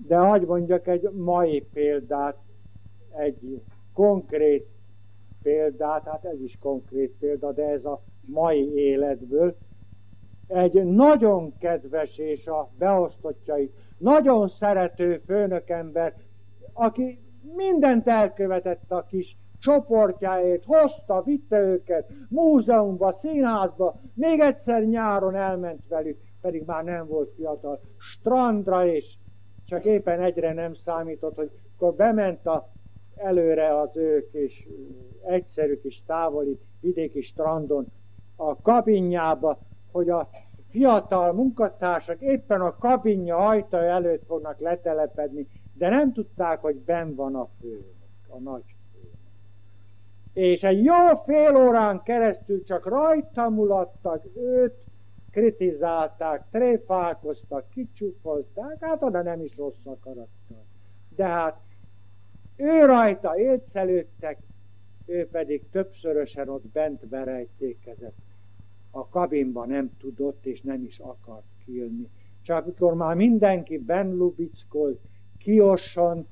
De hadd mondjak egy mai példát, egy konkrét példát, hát ez is konkrét példa, de ez a mai életből. Egy nagyon kedves és a beosztottjait nagyon szerető főnökember, aki mindent elkövetett a kis csoportjáért, hozta, vitte őket múzeumba, színházba, még egyszer nyáron elment velük, pedig már nem volt fiatal, strandra, és csak éppen egyre nem számított, hogy akkor bement előre az ő kis egyszerű kis távoli vidéki strandon a kabinjába, hogy a fiatal munkatársak éppen a kabinja ajtaja előtt fognak letelepedni, de nem tudták, hogy benn van a főnök, a nagy főnök. És egy jó fél órán keresztül csak rajta mulattak, őt kritizálták, tréfálkoztak, kicsúfolták, hát oda nem is rossz akarattal. De hát ő rajta élcelődtek, ő pedig többszörösen ott bent berejtékezett. A kabinba nem tudott és nem is akart kijönni. Csak mikor már mindenki benn lubickolt, kiossant,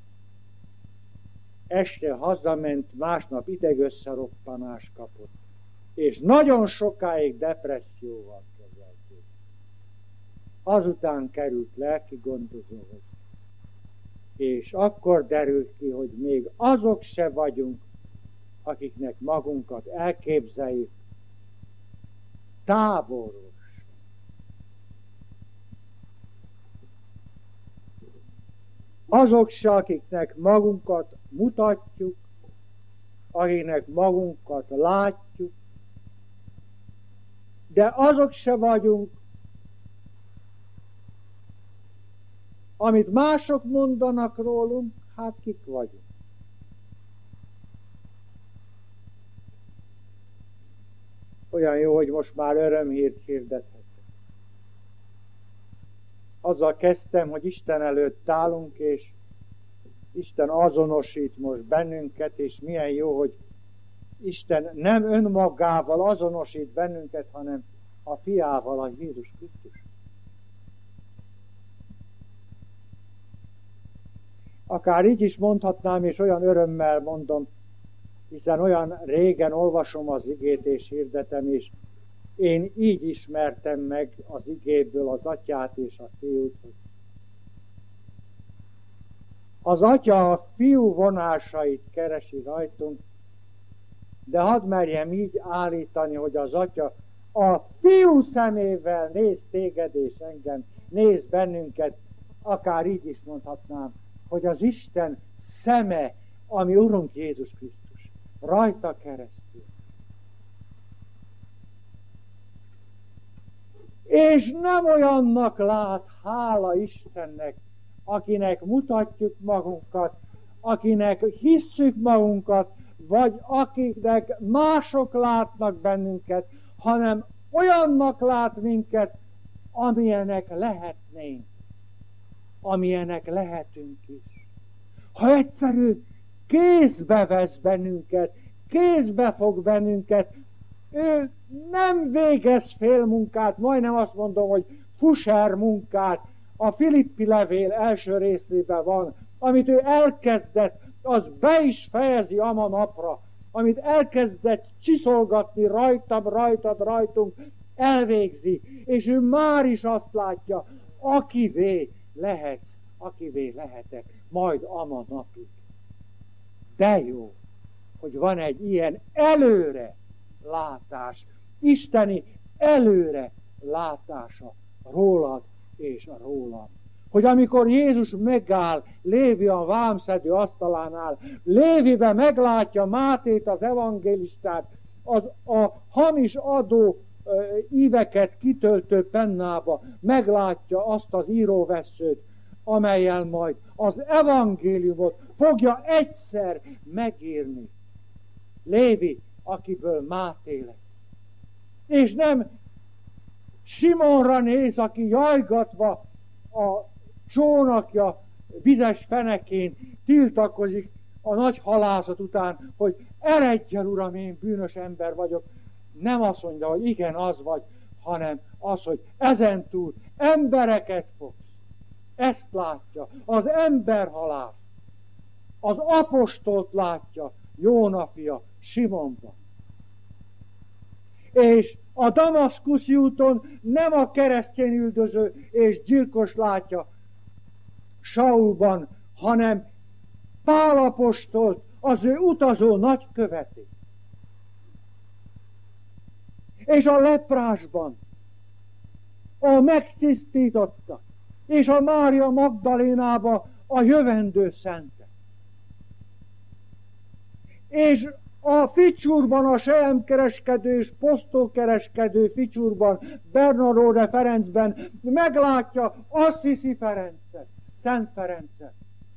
este hazament, másnap idegösszeroppanás kapott, és nagyon sokáig depresszióval kezelték. Azután került lelkigondozóhoz, és akkor derült ki, hogy még azok se vagyunk, akiknek magunkat elképzeljük távolról. Azok se, akiknek magunkat mutatjuk, akiknek magunkat látjuk, de azok se vagyunk, amit mások mondanak rólunk, hát kik vagyunk. Olyan jó, hogy most már örömhírt hirdethetek. Azzal kezdtem, hogy Isten előtt állunk, és Isten azonosít most bennünket, és milyen jó, hogy Isten nem önmagával azonosít bennünket, hanem a fiával, a Jézus Krisztus. Akár így is mondhatnám, és olyan örömmel mondom, hiszen olyan régen olvasom az igét és hirdetem, és én így ismertem meg az igéből az atyát és a fiút. Az atya a fiú vonásait keresi rajtunk, de hadd merjem így állítani, hogy az atya a fiú szemével néz téged és engem, néz bennünket, akár így is mondhatnám, hogy az Isten szeme, ami Urunk Jézus Krisztus, rajta keresztül. És nem olyannak lát, hála Istennek, akinek mutatjuk magunkat, akinek hisszük magunkat, vagy akiknek mások látnak bennünket, hanem olyannak lát minket, amilyenek lehetnénk, amilyenek lehetünk is. Ha egyszerű kézbe vesz bennünket, kézbe fog bennünket, ő nem végez félmunkát, majdnem azt mondom, hogy fuser munkát, a Filippi levél első részében van, amit ő elkezdett, az be is fejezi ama napra, amit elkezdett csiszolgatni rajtam, rajtad, rajtunk, elvégzi, és ő már is azt látja, akivé lehetsz, akivé lehetek, majd ama napig. De jó, hogy van egy ilyen előre látás, isteni előre látása rólad és rólam. Hogy amikor Jézus megáll Lévi a vámszedő asztalánál, Lévibe meglátja Mátét az evangélistát, a hamis adó íveket kitöltő pennába, meglátja azt az íróvesszőt, amellyel majd az evangéliumot fogja egyszer megírni. Lévi, akiből Máté lesz. És nem Simonra néz, aki jajgatva a csónakja vizes fenekén tiltakozik a nagy halászat után, hogy eredj el, Uram, én bűnös ember vagyok. Nem azt mondja, hogy igen, az vagy, hanem az, hogy ezentúl embereket fogsz. ezt látja, az emberhalász, az apostolt látja Jóna fia Simonban. És a damaszkuszi úton nem a keresztényüldöző és gyilkos látja Saulban, hanem Pál apostolt, az ő utazó nagykövetét. És a leprásban a megtisztítottak, és a Mária Magdalénába a jövendő szentek. És a Ficsurban, a selyemkereskedő és posztókereskedő Ficsurban, Bernardone Ferencben meglátja Assisi Ferencet, Szent Ferencet.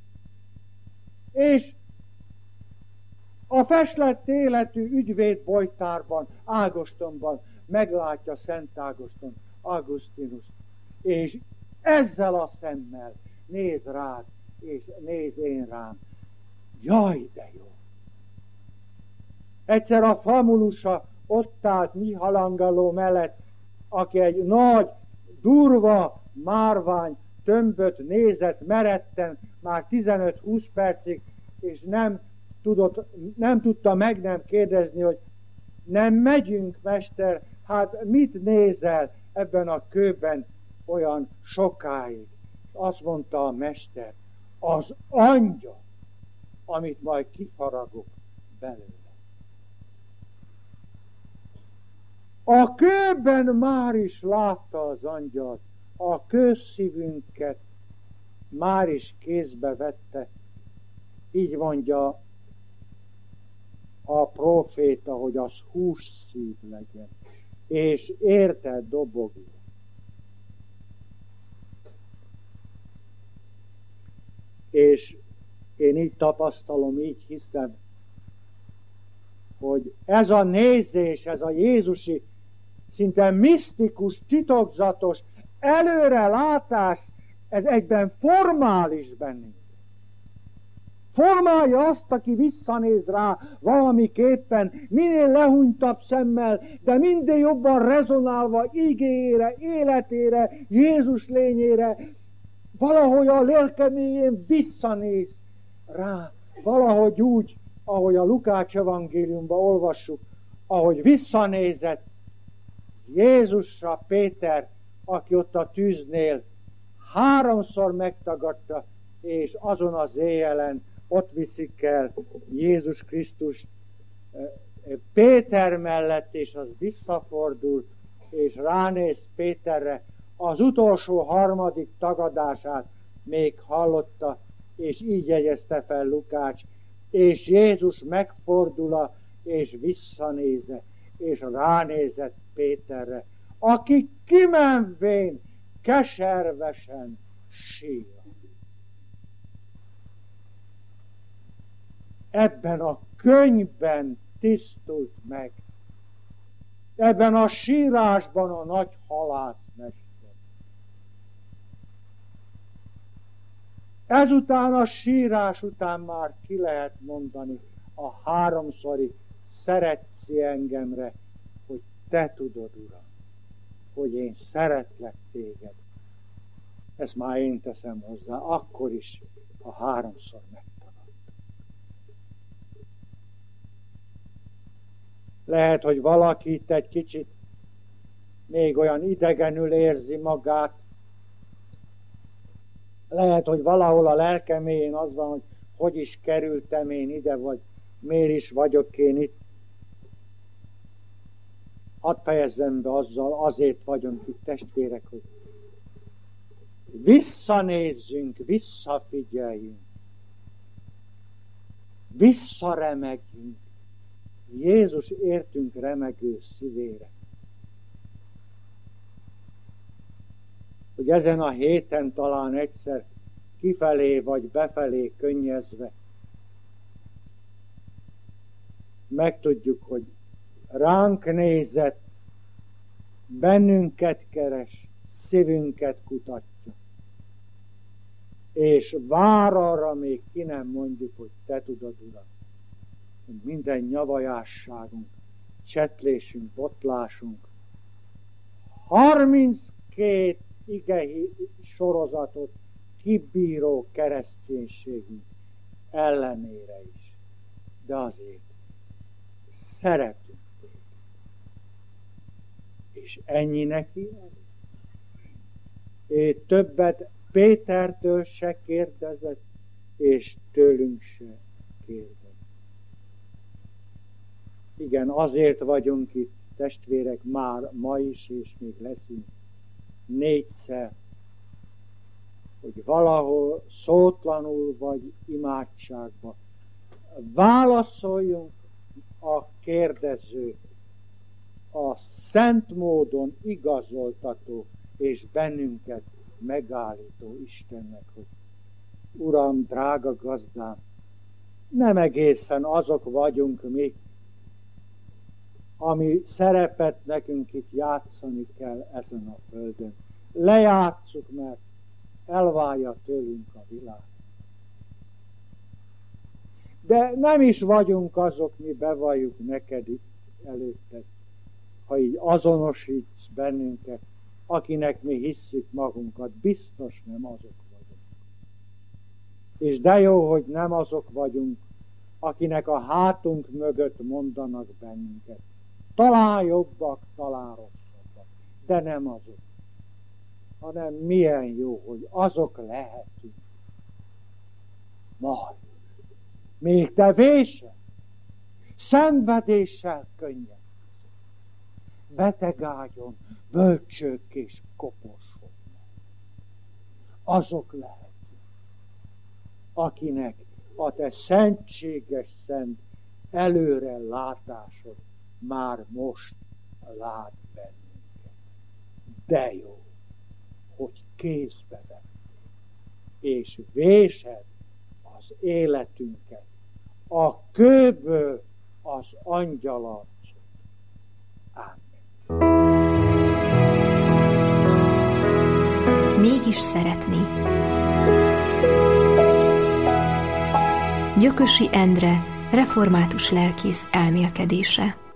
És a feslett életű ügyvéd Bojtárban, Ágostonban meglátja Szent Ágoston, Augustinus, és ezzel a szemmel néz rád, és néz én rám. Jaj, de jó! Egyszer a famulusa ott állt Mihalangalló mellett, aki egy nagy, durva, márvány tömböt nézett meretten már 15-20 percig, és nem tudta meg nem kérdezni, hogy nem megyünk, mester, hát mit nézel ebben a kőben olyan sokáig? Azt mondta a mester, az angyal, amit majd kifaragok belőle. A kőben már is látta az angyalt, a kőszívünket már is kézbe vette, így mondja a próféta, hogy az hússzív legyen, és érte dobogjon. És én így tapasztalom, így hiszem, hogy ez a nézés, ez a jézusi, szinte misztikus, titokzatos előrelátás, ez egyben formális bennünk. Formálja azt, aki visszanéz rá valamiképpen, minél lehúnytabb szemmel, de minden jobban rezonálva igéjére, életére, Jézus lényére, valahogy a lelke mélyén visszanéz rá, valahogy úgy, ahogy a Lukács evangéliumban olvassuk, ahogy visszanézett Jézusra Péter, aki ott a tűznél 3-szor megtagadta, és azon az éjjelen ott viszik el Jézus Krisztus Péter mellett, és az visszafordul, és ránéz Péterre, az utolsó 3. tagadását még hallotta, és így jegyezte fel Lukács, és Jézus megfordul, és visszanéze, és ránézett Péterre, aki kimenvén keservesen sír. Ebben a könyvben tisztult meg, ebben a sírásban a nagy halászmester. Ezután a sírás után már ki lehet mondani a 3-szori szeretsz engemre, hogy te tudod, Uram, hogy én szeretlek téged. Ezt már én teszem hozzá, akkor is, ha 3-szor megtagadtam. Lehet, hogy valaki itt egy kicsit még olyan idegenül érzi magát. Lehet, hogy valahol a lelke mélyén az van, hogy is kerültem én ide, vagy miért is vagyok én itt. Hadd fejezzem be azzal, azért vagyunk itt, testvérek, hogy visszanézzünk, visszafigyeljünk, visszaremegjünk Jézus értünk remegő szívére. Hogy ezen a héten talán egyszer kifelé vagy befelé könnyezve megtudjuk, hogy ránk nézett, bennünket keres, szívünket kutatja. És vár arra, még ki nem mondjuk, hogy te tudod, Uram, hogy minden nyavajásságunk, csetlésünk, botlásunk, 32 ige sorozatot kibíró kereszténységünk ellenére is. De azért szeretünk téged. És ennyi neki elég. Többet Pétertől se kérdezett, és tőlünk se kérdezett. Igen, azért vagyunk itt, testvérek, már ma is, és még leszünk 4-szer, hogy valahol szótlanul vagy imádságba válaszoljunk a kérdező, a szent módon igazoltató és bennünket megállító Istennek, hogy Uram, drága gazdám, nem egészen azok vagyunk mi, ami szerepet nekünk itt játszani kell ezen a földön. Lejátsszuk, mert elválja tőlünk a világ. De nem is vagyunk azok, mi bevalljuk neked itt előtted, ha így azonosítsz bennünket, akinek mi hisszük magunkat, biztos nem azok vagyunk. És de jó, hogy nem azok vagyunk, akinek a hátunk mögött mondanak bennünket. Talán jobbak, talán rosszabbak, de nem azok. Hanem milyen jó, hogy azok lehetünk. Majd. Még te vése, szenvedéssel könnyen. Betegágyon, bölcsők és koporsok. Azok lehetünk, akinek a te szentséges szent előre látásod már most lát bennünket. De jó, hogy kézbe vettél, és vésed az életünket, a kőből az angyal arcot. Ámen. Mégis szeretni. Gyökösi Endre, református lelkész elmélkedése.